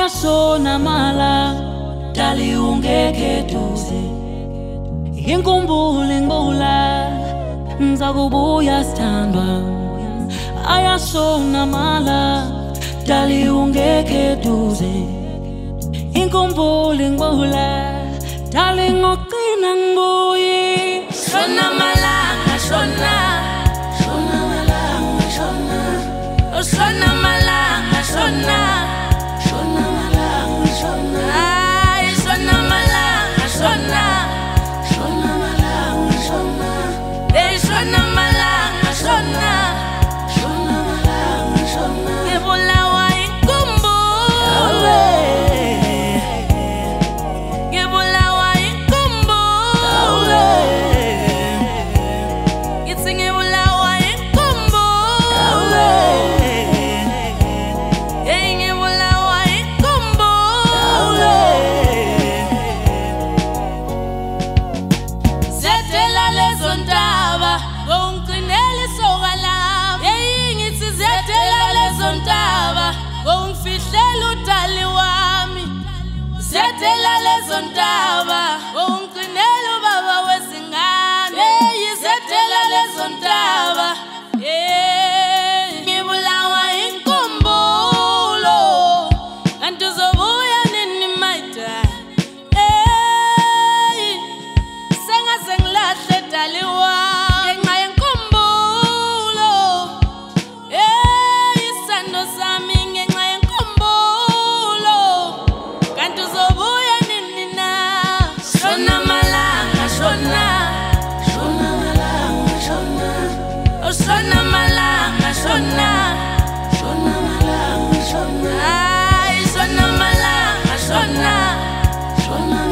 ayashona mala dali ungeke duze inkumbule ngibula ngizakubuya sithandwa ayashona mala dali ungeke duze inkumbule ngibula dali ngoqina ngibuye shona malanga shona shona malanga shona shona malanga shona shona malanga shona ay shona malanga shona shona malanga shona ay shona malanga shona shona malanga shona ngibulawa inkumbulo ngibulawa inkumbulo ngithi ngibulawa inkumbulo Zethela lezo ntaba ungcinela ubaba wezingane zethela lezo ntaba ngibulawa inkumbulo kanti uzobuya nini maida sengaze ngilahle dali wami ngenxa yenkumbulo isando sami ngenxa yenkumbulo kanti uzobuya nini na shona malanga shona shona malanga shona shona malanga shona shona malanga shona ay shona malanga shona shona